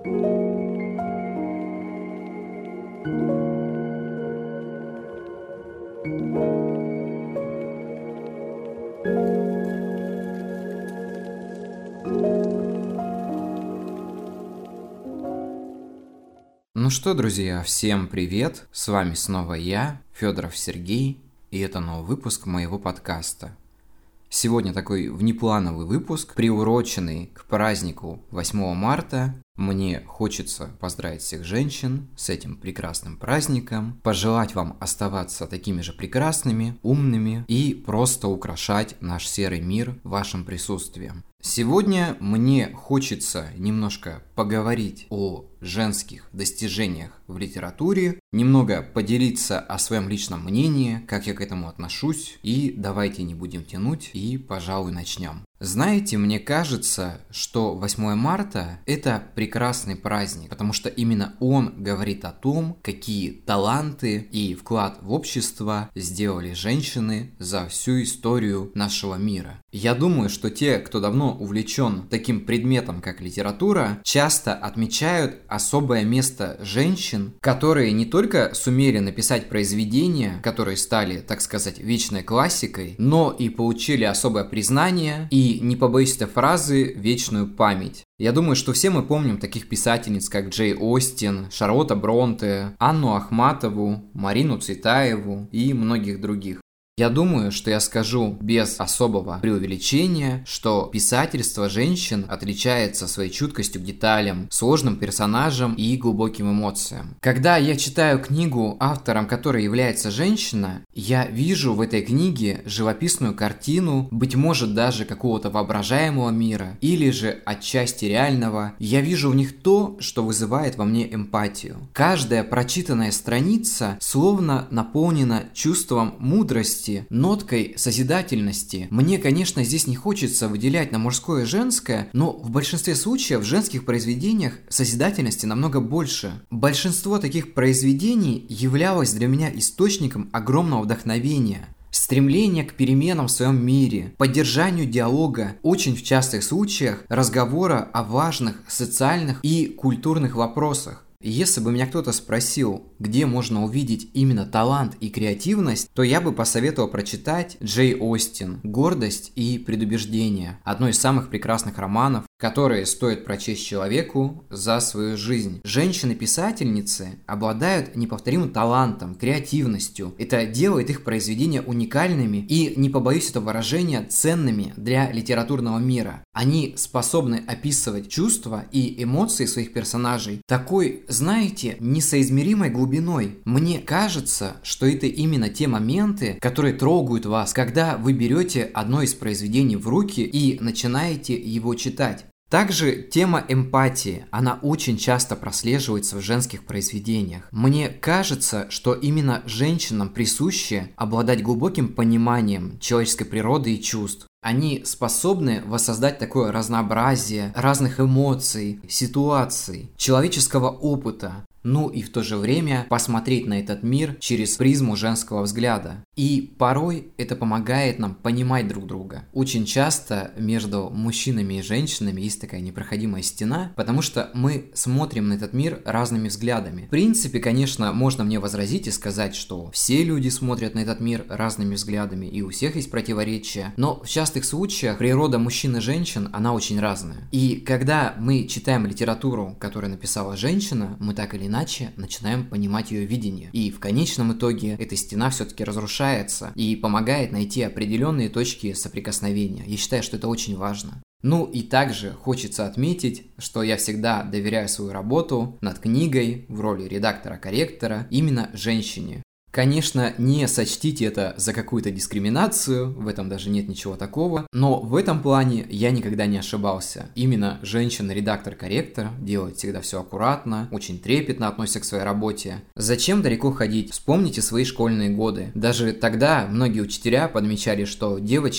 Ну что, друзья, всем привет! С вами снова я, Федоров Сергей, и это новый выпуск моего подкаста. Сегодня такой внеплановый выпуск, приуроченный к празднику 8 марта. Мне хочется поздравить всех женщин с этим прекрасным праздником, пожелать вам оставаться такими же прекрасными, умными и просто украшать наш серый мир вашим присутствием. Сегодня мне хочется немножко поговорить о женских достижениях в литературе, немного поделиться о своем личном мнении, как я к этому отношусь, и давайте не будем тянуть и, пожалуй, начнем. Знаете, мне кажется, что 8 марта – это прекрасный праздник, потому что именно он говорит о том, какие таланты и вклад в общество сделали женщины за всю историю нашего мира. Я думаю, что те, кто давно увлечен таким предметом, как литература, часто отмечают особое место женщин, которые не только сумели написать произведения, которые стали, так сказать, вечной классикой, но и получили особое признание и, не побоюсь этой фразы, вечную память. Я думаю, что все мы помним таких писательниц, как Джейн Остин, Шарлотта Бронте, Анну Ахматову, Марину Цветаеву и многих других. Я думаю, что я скажу без особого преувеличения, что писательство женщин отличается своей чуткостью к деталям, сложным персонажам и глубоким эмоциям. Когда я читаю книгу, автором которой является женщина, я вижу в этой книге живописную картину, быть может даже какого-то воображаемого мира, или же отчасти реального. Я вижу в них то, что вызывает во мне эмпатию. Каждая прочитанная страница словно наполнена чувством мудрости, ноткой созидательности. Мне, конечно, здесь не хочется выделять на мужское и женское, но в большинстве случаев в женских произведениях созидательности намного больше. Большинство таких произведений являлось для меня источником огромного вдохновения. Стремление к переменам в своем мире, поддержанию диалога, очень в частых случаях разговора о важных социальных и культурных вопросах. Если бы меня кто-то спросил, где можно увидеть именно талант и креативность, то я бы посоветовал прочитать Джейн Остин «Гордость и предубеждение», одно из самых прекрасных романов, которые стоит прочесть человеку за свою жизнь. Женщины-писательницы обладают неповторимым талантом, креативностью. Это делает их произведения уникальными и, не побоюсь этого выражения, ценными для литературного мира. Они способны описывать чувства и эмоции своих персонажей такой, знаете, несоизмеримой глубиной. Мне кажется, что это именно те моменты, которые трогают вас, когда вы берете одно из произведений в руки и начинаете его читать. Также тема эмпатии, она очень часто прослеживается в женских произведениях. Мне кажется, что именно женщинам присуще обладать глубоким пониманием человеческой природы и чувств. Они способны воссоздать такое разнообразие разных эмоций, ситуаций, человеческого опыта, ну и в то же время посмотреть на этот мир через призму женского взгляда. И порой это помогает нам понимать друг друга. Очень часто между мужчинами и женщинами есть такая непроходимая стена, потому что мы смотрим на этот мир разными взглядами. В принципе, конечно, можно мне возразить и сказать, что все люди смотрят на этот мир разными взглядами, и у всех есть противоречия, но в частых случаях природа мужчин и женщин, она очень разная. И когда мы читаем литературу, которую написала женщина, мы так или иначе начинаем понимать ее видение. И в конечном итоге эта стена все-таки разрушается и помогает найти определенные точки соприкосновения. Я считаю, что это очень важно. Ну и также хочется отметить, что я всегда доверяю свою работу над книгой в роли редактора-корректора именно женщине. Конечно, не сочтите это за какую-то дискриминацию, в этом даже нет ничего такого, но в этом плане я никогда не ошибался. Именно женщина-редактор-корректор делает всегда все аккуратно, очень трепетно относится к своей работе. Зачем далеко ходить? Вспомните свои школьные годы. Даже тогда многие учителя подмечали, что девочки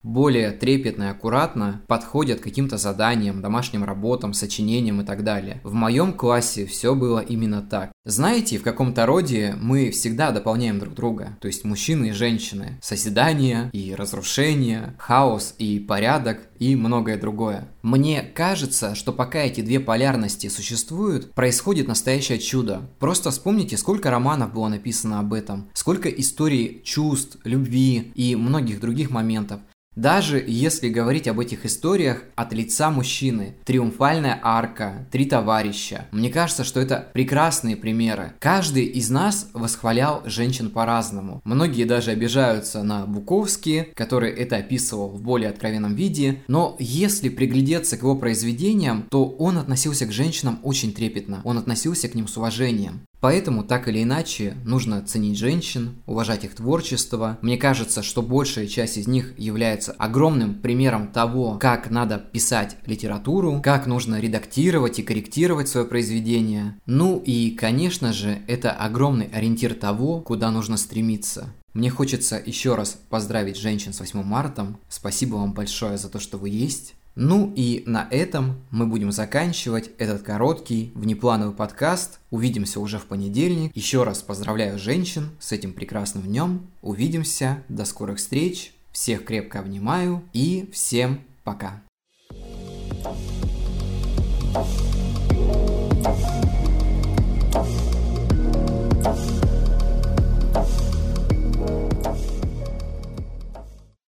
более трепетно и аккуратно подходят к каким-то заданиям, домашним работам, сочинениям и так далее. В моем классе все было именно так. Знаете, в каком-то роде мы всегда дополняем друг друга, то есть мужчины и женщины. Созидание и разрушение, хаос и порядок и многое другое. Мне кажется, что пока эти две полярности существуют, происходит настоящее чудо. Просто вспомните, сколько романов было написано об этом, сколько историй чувств, любви и многих других моментов. Даже если говорить об этих историях от лица мужчины, триумфальная арка, три товарища, мне кажется, что это прекрасные примеры. Каждый из нас восхвалял женщин по-разному. Многие даже обижаются на Буковски, который это описывал в более откровенном виде, но если приглядеться к его произведениям, то он относился к женщинам очень трепетно, он относился к ним с уважением. Поэтому, так или иначе, нужно ценить женщин, уважать их творчество. Мне кажется, что большая часть из них является огромным примером того, как надо писать литературу, как нужно редактировать и корректировать свое произведение. Ну и, конечно же, это огромный ориентир того, куда нужно стремиться. Мне хочется еще раз поздравить женщин с 8 марта. Спасибо вам большое за то, что вы есть. Ну и на этом мы будем заканчивать этот короткий внеплановый подкаст. Увидимся уже в понедельник. Еще раз поздравляю женщин с этим прекрасным днем. Увидимся. До скорых встреч. Всех крепко обнимаю и всем пока.